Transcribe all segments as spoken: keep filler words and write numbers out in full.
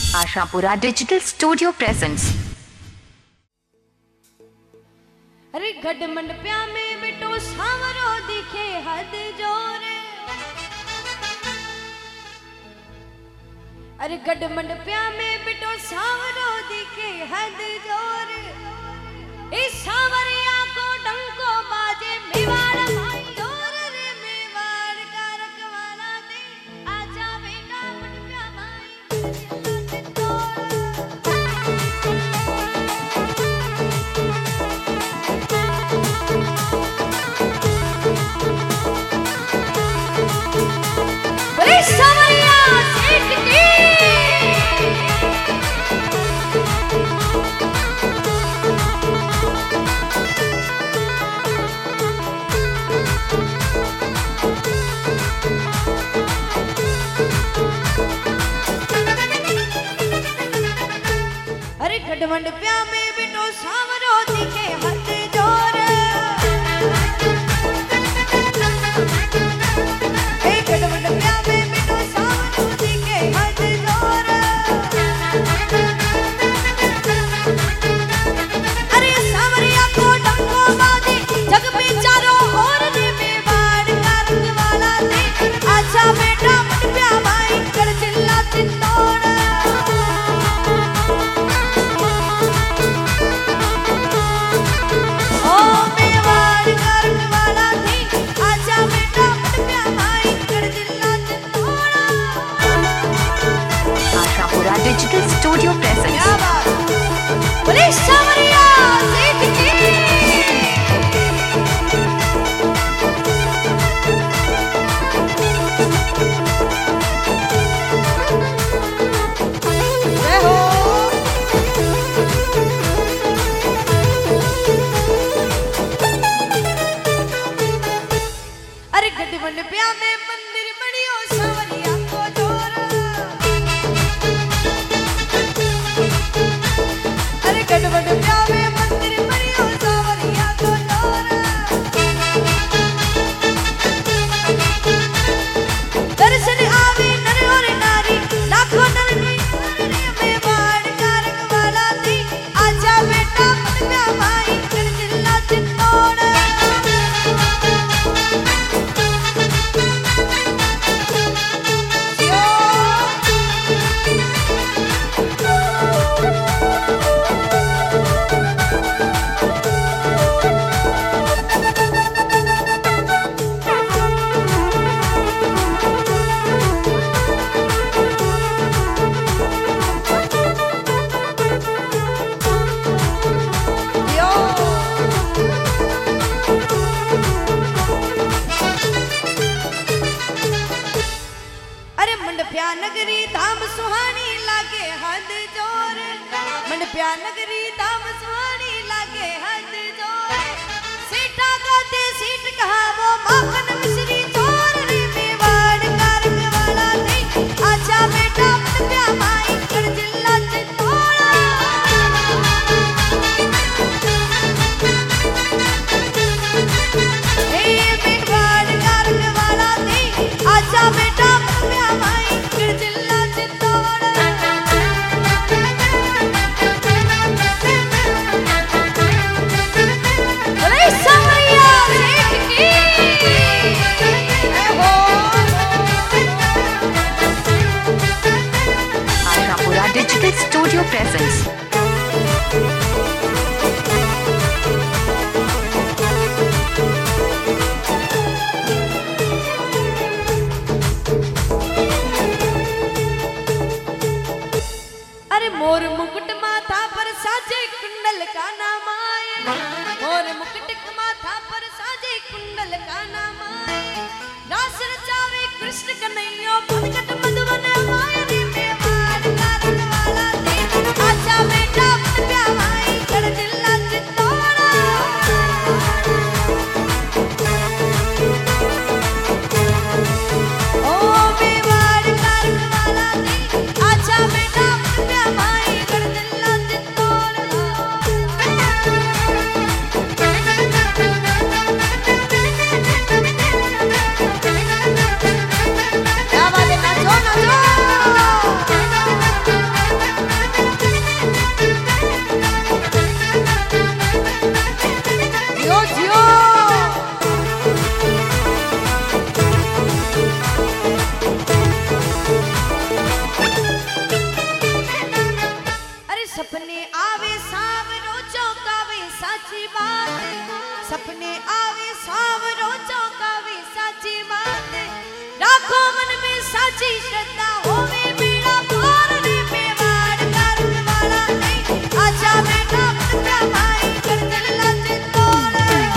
Ashapura digital studio presents. अरे गढ़ मंडप्या में बिटो सावरो दिखे हद जोर। अरे गढ़ मंडप्या में बिटो सावरो दिखे हद जोर। इस सावरिया को डंको बाजे मेवाड़ भाई और रे मेवाड़ का रखवाला दे आजा बेटा मंडप्या भाई। गढ़ मंडप्या में बिटो सावरो दिखे हद जोर। ए गढ़ मंडप्या में बिटो सावरो दिखे हद जोर। अरे सावरिया को डंको बाजे जग पे चारों ओर रे मेवाड़ का रखवाला दे आजा बेटा मंडप्या भाई कर चिल्ला चित्तौड़। Digital studio presents. बोले सावरिया सेठ की। जय हो। अरे गढ़ मंडप्या में मंदिर बनियो सावरिया को जोर। गढ़ मंडप्या में मंदिर बनियो सावरिया को जोर। दर्शन आवे नर और नारी लाखों नर मेवाड़ का रखवाला दे आजा बेटा मंडप्या भाई कर चिल्ला चित्तौड़। मंडप्या नगरी धाम सुहानी लागे हद जोर। मंडप्या नगरी धाम सुहानी लागे हद जोर। सीटा गाते सीट कहा वो माखन मिश्री चोर रे मेवाड़ का रखवाला दे आजा बेटा मंडप्या भाई कर चिल्ला चित्तौड़। ए मेवाड़ का रखवाला दे आजा बेटा मंडप्या भाई कर चिल्ला चित्तौड़। बोले सावरिया सेठ की। हो आशापुरा डिजिटल स्टूडियो प्रेजेंट्स। मोर मुकुट माथा पर साजे कुंडल का नाम आए। मोर मुकुट माथा पर साजे कुंडल का नाम आए। रास रचावे कृष्ण कन्हैया पदकट मधुबन आए रे मेवाड़ का रखवाला दे आजा बेटा मंडप्या भाई कर चिल्ला चित्तौड़। ओ मेवाड़ का रखवाला दे आजा बेटा मंडप्या भाई कर चिल्ला चित्तौड़। क्या बात है नाचो। साची श्रद्धा होवे बेड़ा पार रे मेवाड़ करन वाला नहीं आजा बेटा बंदा भाई कर दिल लज तोड़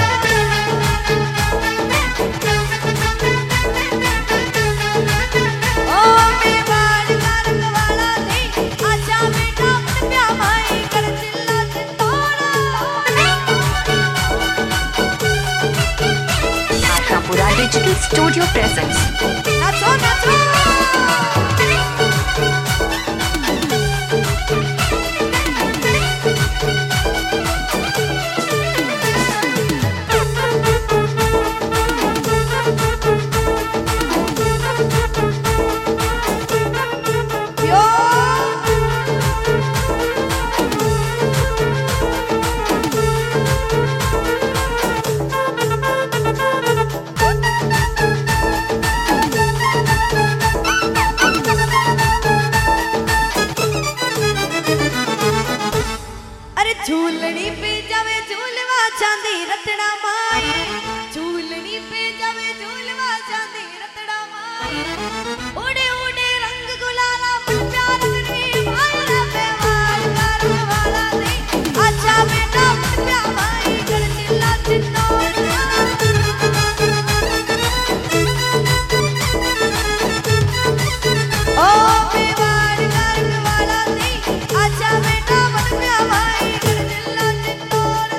ओ मेवाड़ करन वाला नहीं आजा बेटा बंदा भाई कर दिल लज तोड़ Ashapura Digital Studio presents नाचो नाचो यो अरे झूलनी पे जावे झूलवा चांदी रतड़ा मार झूलनी पे जावे झूलवा चांदी रतड़ा मार उड़े उड़े रंग गुलाला मन प्यार रे मायरा पे वार करन वाला नहीं अच्छा बेटा मन प्यार भाई कर दिला चिन्नोड़ ओ मेवाड़ करन वाला नहीं अच्छा बेटा मन प्यार भाई कर दिला चिन्नोड़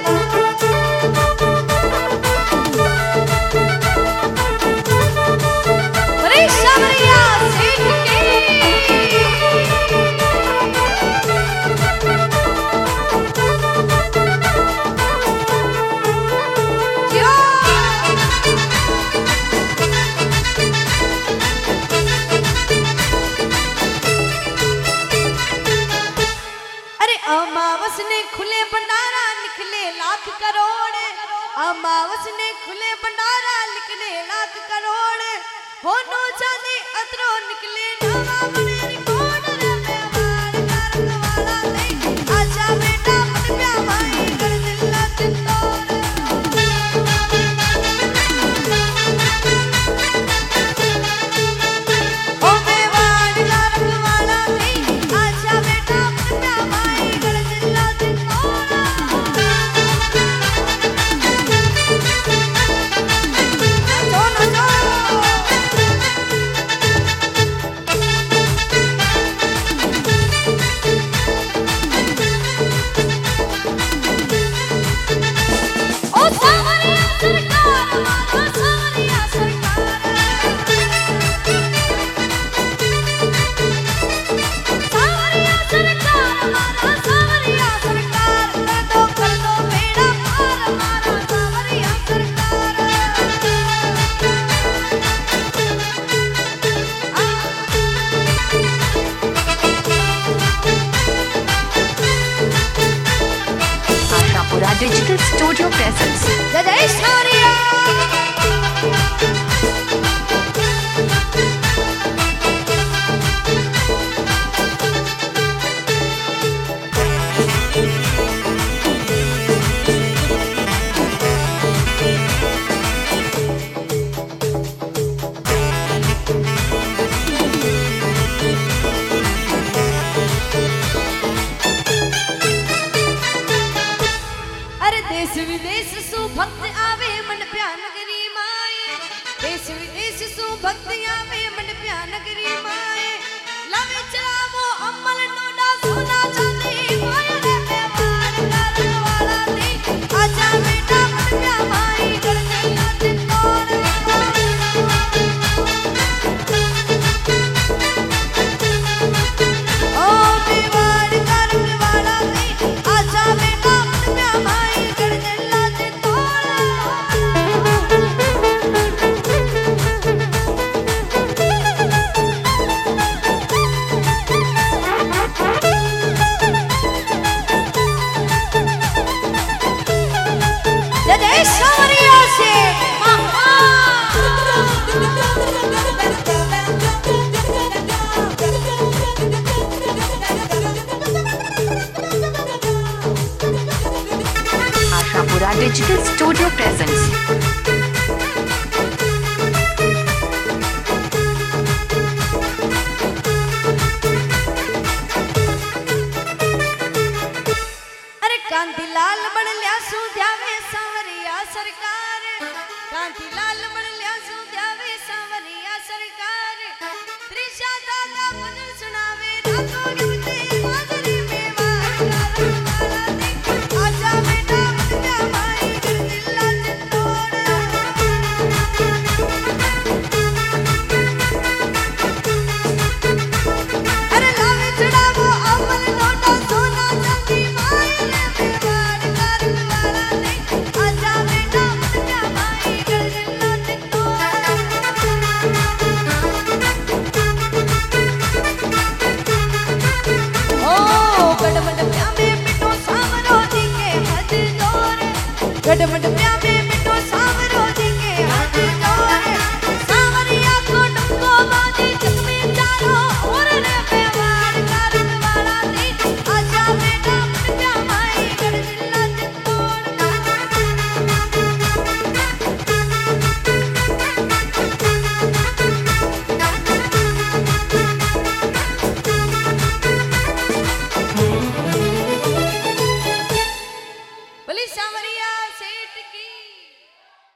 अरे शबरिया सेठ की यो अरे अमावस ने खुले भंडारा निकले लाख करोड़ अमावस ने खुले भंडारा निकले लाख करोड़ होनो चांदी अतरो निकले नवा बने रिकॉर्ड रे मेवाड़ करन वाला नहीं आजा बेटा मन प्या भाई कर दिला चिन्नोड़ ओ मेवाड़ करन वाला नहीं आजा बेटा मन प्या भाई कर दिला चिन्नोड़ नाचो नाचो ओ सावरिया सरकार मारा सावरिया सरकार सावरिया सरकार मारा सावरिया सरकार कर दो कर दो बेड़ा पार मारा सावरिया सरकार Ashapura Digital Studio presents जय जय सावरिया अरे देश विदेश सु भक्त आवे मन प्या नगरी माए देश विदेश सु भक्त आवे मन प्या नगरी माए लावे चलावो अमल नोडा सोना चांदी माया रे मेवाड़ करन वाला नहीं आजा बेटा मन प्या भाई कर दिला चिन्नोड़ ओ मेवाड़ करन वाला नहीं आजा बेटा मन प्या भाई कर दिला चिन्नोड़ जय जय सावरिया से Ashapura Digital Studio presents लाल बन लिया सू ध्यावे सांवरिया सरकार कांति लाल बन लिया सू ध्यावे सांवरिया सरकार त्रिशा दादा भजन सुनावे रातों